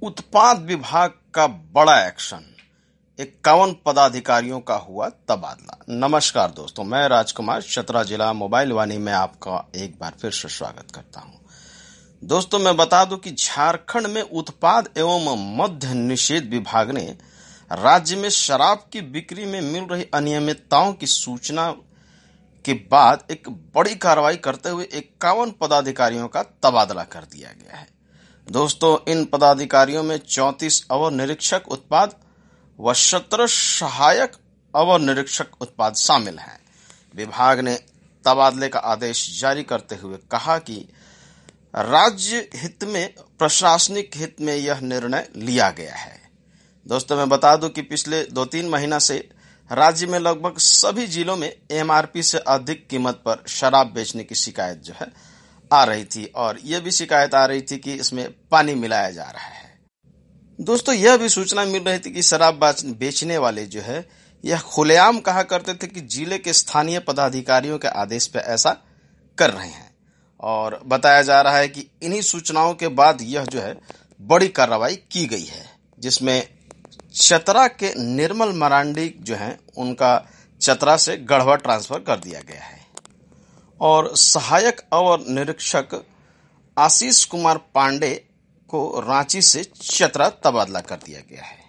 उत्पाद विभाग का बड़ा एक्शन, 51 पदाधिकारियों का हुआ तबादला। नमस्कार दोस्तों, मैं राजकुमार चतरा जिला मोबाइल वाणी में आपका एक बार फिर से स्वागत करता हूं। दोस्तों, मैं बता दूं कि झारखंड में उत्पाद एवं मद्य निषेध विभाग ने राज्य में शराब की बिक्री में मिल रही अनियमितताओं की सूचना के बाद एक बड़ी कार्रवाई करते हुए 51 पदाधिकारियों का तबादला कर दिया गया है। दोस्तों, इन पदाधिकारियों में 34 अवर निरीक्षक उत्पाद व 17 सहायक अवर निरीक्षक उत्पाद शामिल हैं। विभाग ने तबादले का आदेश जारी करते हुए कहा कि राज्य हित में, प्रशासनिक हित में यह निर्णय लिया गया है। दोस्तों, मैं बता दूं कि पिछले 2-3 महीना से राज्य में लगभग सभी जिलों में एमआरपी से अधिक कीमत पर शराब बेचने की शिकायत जो है आ रही थी, और यह भी शिकायत आ रही थी कि इसमें पानी मिलाया जा रहा है। दोस्तों, यह भी सूचना मिल रही थी कि शराब बेचने वाले जो है यह खुलेआम कहा करते थे कि जिले के स्थानीय पदाधिकारियों के आदेश पर ऐसा कर रहे हैं, और बताया जा रहा है कि इन्हीं सूचनाओं के बाद यह जो है बड़ी कार्रवाई की गई है, जिसमें चतरा के निर्मल मरांडी जो हैं उनका चतरा से गढ़वा ट्रांसफर कर दिया गया है, और सहायक अवर निरीक्षक आशीष कुमार पांडे को रांची से चतरा तबादला कर दिया गया है।